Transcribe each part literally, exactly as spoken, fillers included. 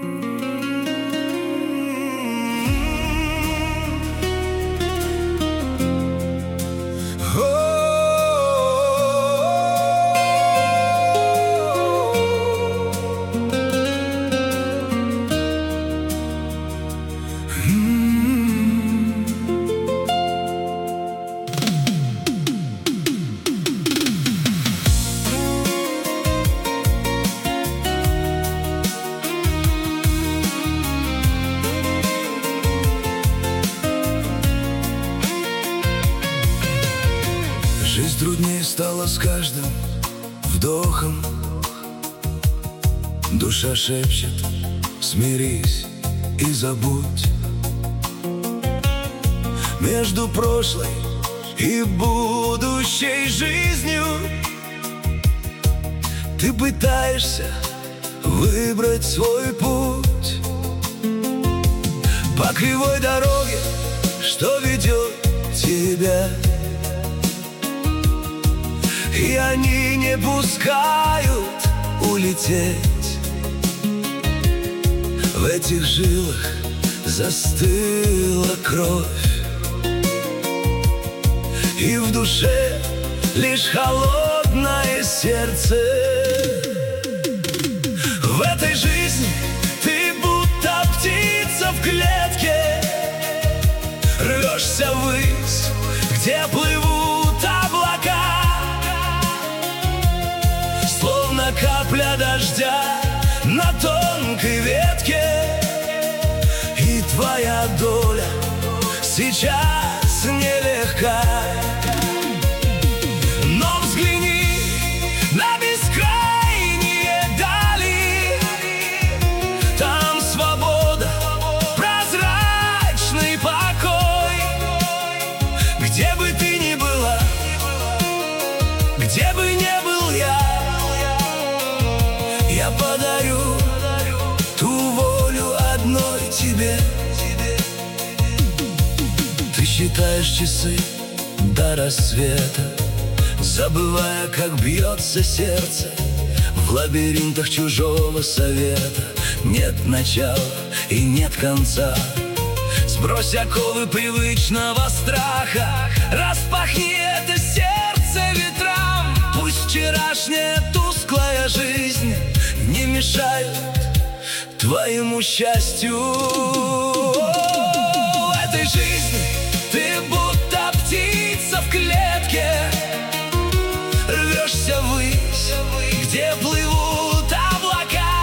Жизнь труднее стала с каждым вдохом. Душа шепчет: смирись и забудь. Между прошлой и будущей жизнью ты пытаешься выбрать свой путь по кривой дороге, что ведет тебя. И они не пускают улететь. В этих жилах застыла кровь, и в душе лишь холодное сердце. В этой жизни ты будто птица в клетке, рвешься ввысь, где плывут облака. Словно капля дождя на тонкой ветке, и твоя доля сейчас нелегка. Но взгляни на бескрайние дали, там свобода, прозрачный покой. Где бы ты ни была, где бы не был я, я подарю ту волю одной тебе. Ты считаешь часы до рассвета, забывая, как бьется сердце. В лабиринтах чужого совета нет начала и нет конца. Сбрось оковы привычного страха, распахни это сердце ветрам. Пусть вчерашняя тусклая жизнь не мешает твоему счастью. В этой жизни ты будто птица в клетке, рвешься ввысь, где плывут облака.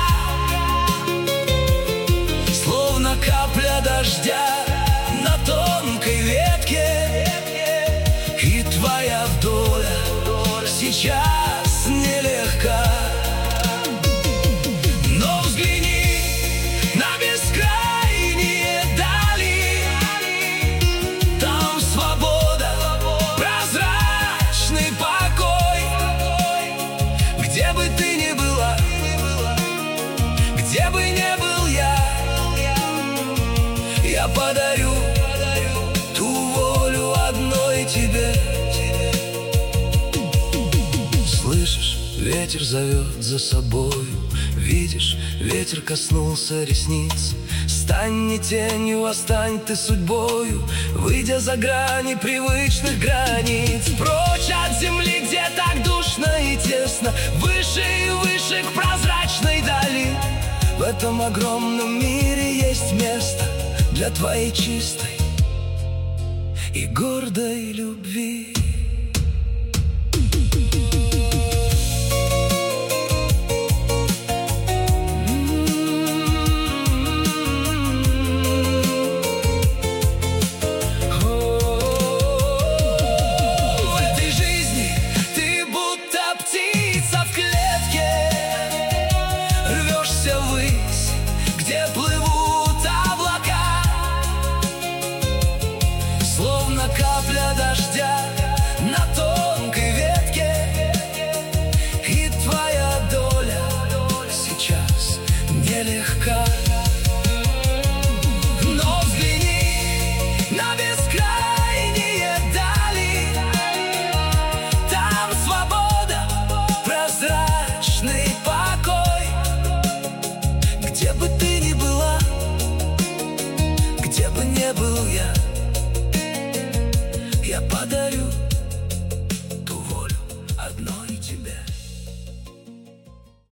Словно капля дождя на тонкой ветке, и твоя доля сейчас нелегка. Но взгляни на бескрайние дали, там свобода, прозрачный покой. Где бы ты ни была, где бы не был я, я подарю ту волю одной тебе. Слышишь, ветер зовет за собою, видишь, ветер коснулся ресниц. Стань не тенью, а стань ты судьбою, выйдя за грани привычных границ. Прочь от земли, где так душно и тесно, выше и выше к прозрачной дали. В этом огромном мире есть место для твоей чистой и гордой любви. Где плывут облака, словно капля дождя на тонкой ветке, и твоя доля сейчас нелегка. Но взгляни на бескрайние дали, там свобода, прозрачный покой. Где бы ты ни не был я. Я подарю